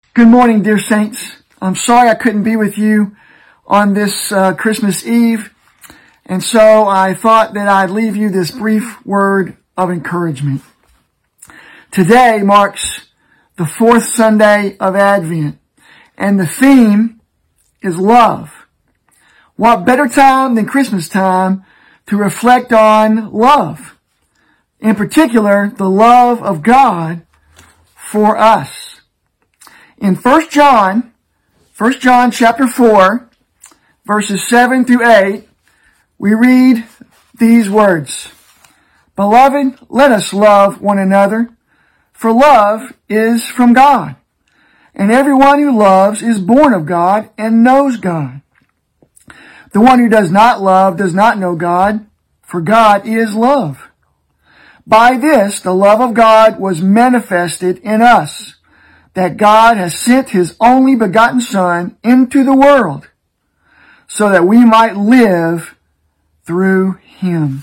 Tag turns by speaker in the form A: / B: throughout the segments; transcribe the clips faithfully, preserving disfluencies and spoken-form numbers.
A: Good morning, dear saints. I'm sorry I couldn't be with you on this uh, Christmas Eve, and so I thought that I'd leave you this brief word of encouragement. Today marks the fourth Sunday of Advent, and the theme is love. What better time than Christmas time to reflect on love? In particular, the love of God for us. In First John, First John chapter four, verses seven through eight, we read these words. Beloved, let us love one another, for love is from God. And everyone who loves is born of God and knows God. The one who does not love does not know God, for God is love. By this, the love of God was manifested in us, that God has sent His only begotten Son into the world so that we might live through Him.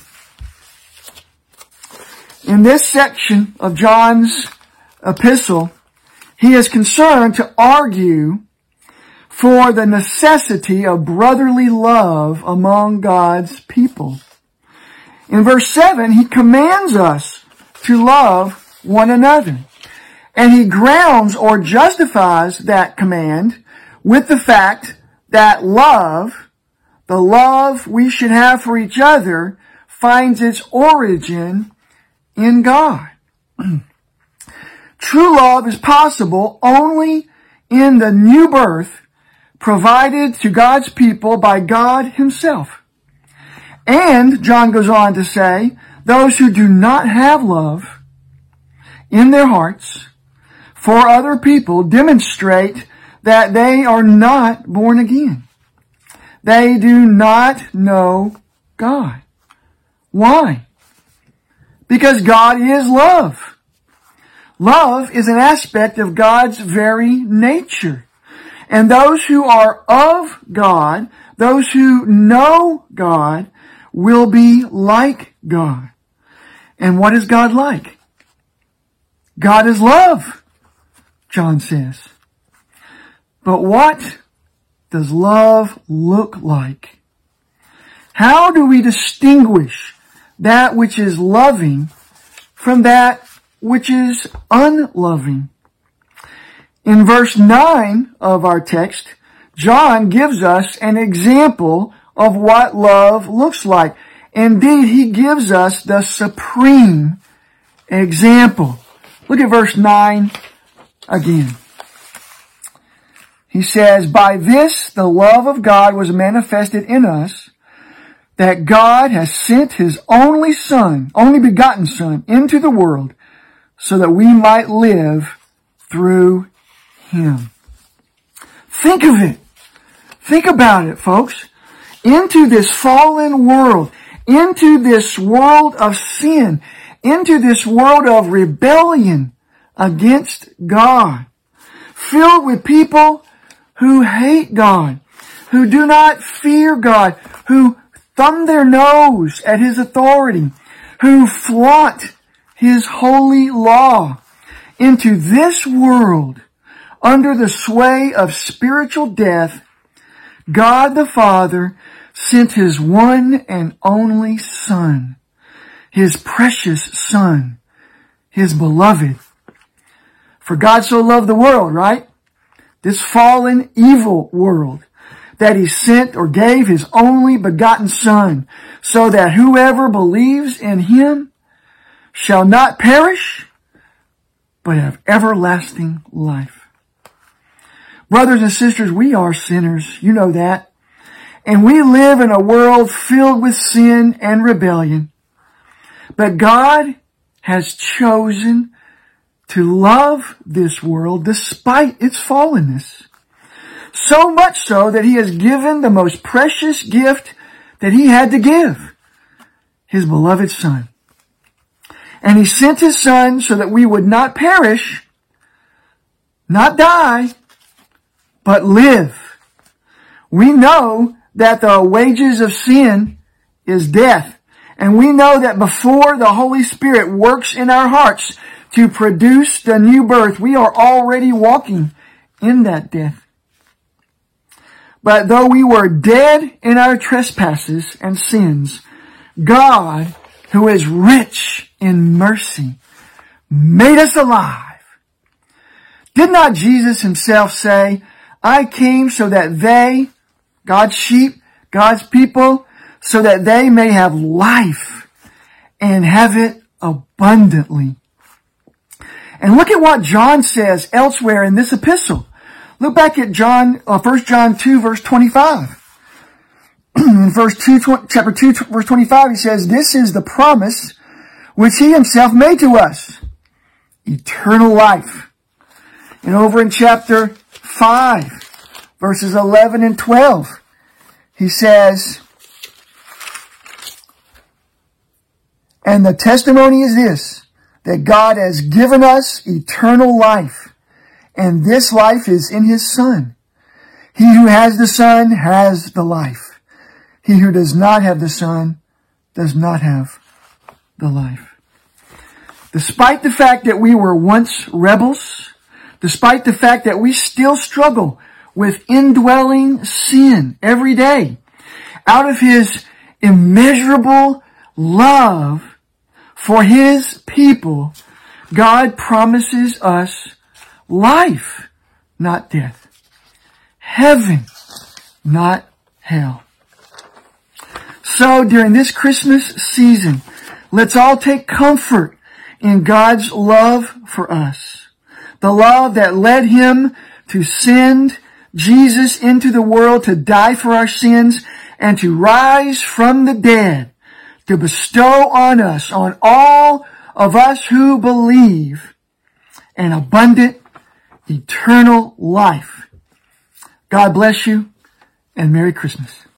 A: In this section of John's epistle, he is concerned to argue for the necessity of brotherly love among God's people. In verse seven, he commands us to love one another. And he grounds or justifies that command with the fact that love, the love we should have for each other, finds its origin in God. True love is possible only in the new birth provided to God's people by God Himself. And, John goes on to say, those who do not have love in their hearts for other people demonstrate that they are not born again. They do not know God. Why? Because God is love. Love is an aspect of God's very nature. And those who are of God, those who know God, will be like God. And what is God like? God is love, John says. But what does love look like? How do we distinguish that which is loving from that which is unloving? In verse nine of our text, John gives us an example of what love looks like. Indeed, he gives us the supreme example. Look at verse nine again. He says, by this the love of God was manifested in us, that God has sent His only Son, only begotten Son, into the world, so that we might live through Him. Think of it. Think about it, folks. Into this fallen world, into this world of sin, into this world of rebellion against God, filled with people who hate God, who do not fear God, who thumb their nose at His authority, who flaunt His holy law. Into this world, under the sway of spiritual death, God the Father sent His one and only Son, His precious Son, His beloved. For God so loved the world, right? This fallen, evil world, that He sent or gave His only begotten Son, so that whoever believes in Him shall not perish, but have everlasting life. Brothers and sisters, we are sinners. You know that. And we live in a world filled with sin and rebellion. But God has chosen to love this world despite its fallenness. So much so that He has given the most precious gift that He had to give, His beloved Son. And He sent His Son so that we would not perish, not die, but live. We know that the wages of sin is death. And we know that before the Holy Spirit works in our hearts to produce the new birth, we are already walking in that death. But though we were dead in our trespasses and sins, God, who is rich in mercy, made us alive. Did not Jesus himself say, I came so that they, God's sheep, God's people, so that they may have life and have it abundantly. And look at what John says elsewhere in this epistle. Look back at John, uh, First John two, verse twenty-five. In verse two, chapter two, verse twenty-five, he says, this is the promise which he himself made to us, eternal life. And over in chapter five, verses eleven and twelve, he says, and the testimony is this, that God has given us eternal life, and this life is in his Son. He who has the Son has the life. He who does not have the Son does not have the life. Despite the fact that we were once rebels, despite the fact that we still struggle with indwelling sin every day, out of his immeasurable love for his people, God promises us life, not death. Heaven, not hell. So during this Christmas season, let's all take comfort in God's love for us. The love that led him to send Jesus into the world to die for our sins and to rise from the dead, to bestow on us, on all of us who believe, an abundant, eternal life. God bless you, and Merry Christmas.